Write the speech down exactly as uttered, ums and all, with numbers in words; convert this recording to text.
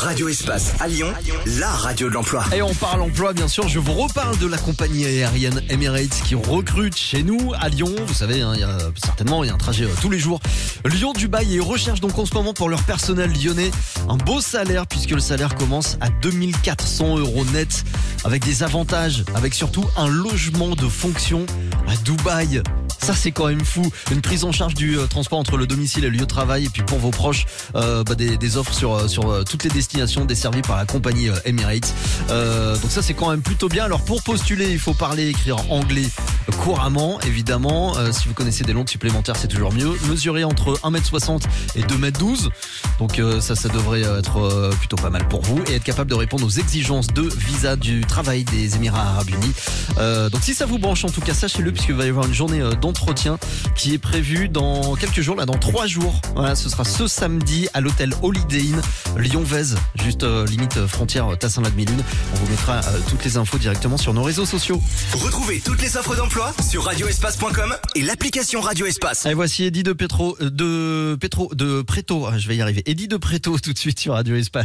Radio Espace à Lyon, la radio de l'emploi. Et on parle emploi, bien sûr. Je vous reparle de la compagnie aérienne Emirates qui recrute chez nous à Lyon. Vous savez, hein, il y a, certainement, il y a un trajet euh, tous les jours. Lyon-Dubaï, et ils recherchent donc en ce moment pour leur personnel lyonnais un beau salaire, puisque le salaire commence à deux mille quatre cents euros net, avec des avantages, avec surtout un logement de fonction à Dubaï. Ça, c'est quand même fou. Une prise en charge du euh, transport entre le domicile et le lieu de travail. Et puis pour vos proches, euh, bah, des, des offres sur, sur euh, toutes les destinations desservies par la compagnie euh, Emirates. Euh, donc ça, c'est quand même plutôt bien. Alors pour postuler, il faut parler et écrire anglais couramment, évidemment. Euh, si vous connaissez des langues supplémentaires, c'est toujours mieux. Mesurer entre un mètre soixante et deux mètres douze. Donc euh, ça, ça devrait être euh, plutôt pas mal pour vous. Et être capable de répondre aux exigences de visa du travail des Émirats Arabes Unis. Euh, donc si ça vous branche, en tout cas, sachez-le, puisqu'il va y avoir une journée euh, d'entretien qui est prévue dans quelques jours, là, dans trois jours. Voilà, ce sera ce samedi à l'hôtel Holiday Inn Lyon-Vèze, juste euh, limite euh, frontière euh, Tassin-Lac-Mille-Lune. On vous mettra euh, toutes les infos directement sur nos réseaux sociaux. Retrouvez toutes les offres d'emploi sur radio espace point com et l'application Radio Espace. Et voici Eddie de Petro, de Petro, de Préto. Je vais y arriver. Eddie de Préto tout de suite sur Radio Espace.